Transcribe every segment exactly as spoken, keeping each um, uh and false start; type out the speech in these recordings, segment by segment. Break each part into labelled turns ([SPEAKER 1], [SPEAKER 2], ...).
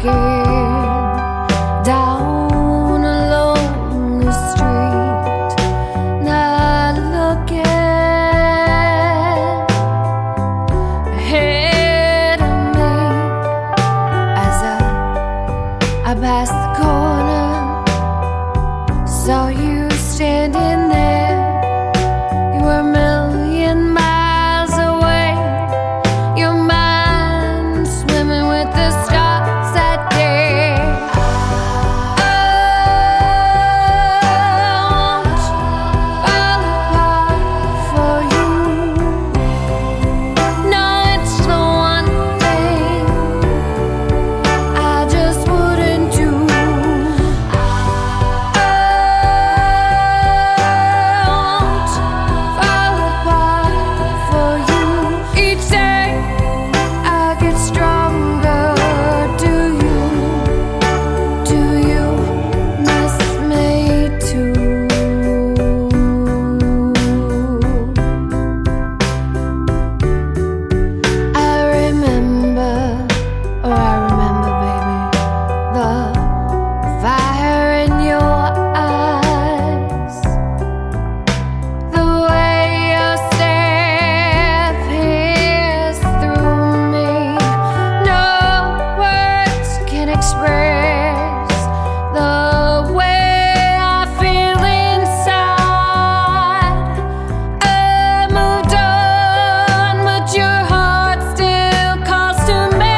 [SPEAKER 1] walking down along the street, not looking ahead of me as I, I passed the corner, saw you standing there. You were a million miles away, your mind swimming with the stars that day. I won't fall apart for you. No, it's the one thing I just wouldn't do. I won't fall apart for you. Each day I get stronger. Do you, do you miss me too? I remember, oh I remember, baby, the fire in your eyes, the way your stare pierced through me. No words can express the way I feel inside. I moved on, but your heart still calls to me.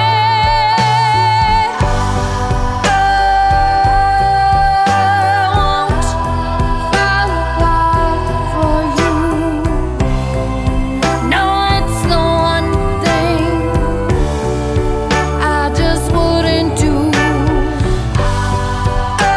[SPEAKER 1] I won't fall apart for you. No, it's the one thing I just wouldn't do. I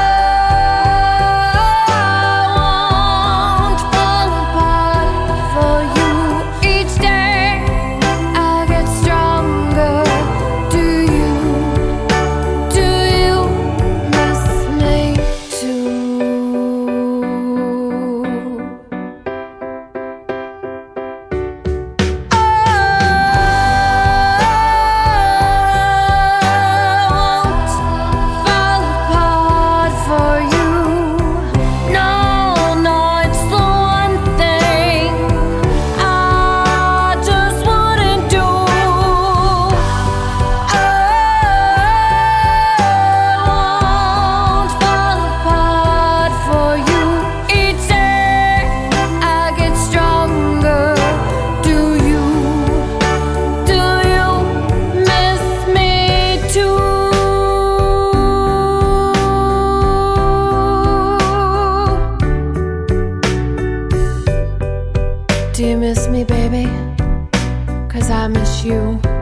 [SPEAKER 1] won't fall apart for you. Each day I get stronger. Do you, do you miss me too? I won't fall apart for you. No, no, it's the one thing I just wouldn't do. I won't fall apart for you. Each day I get stronger. Do you, do you miss me too? Do you miss me, baby? 'Cause I miss you.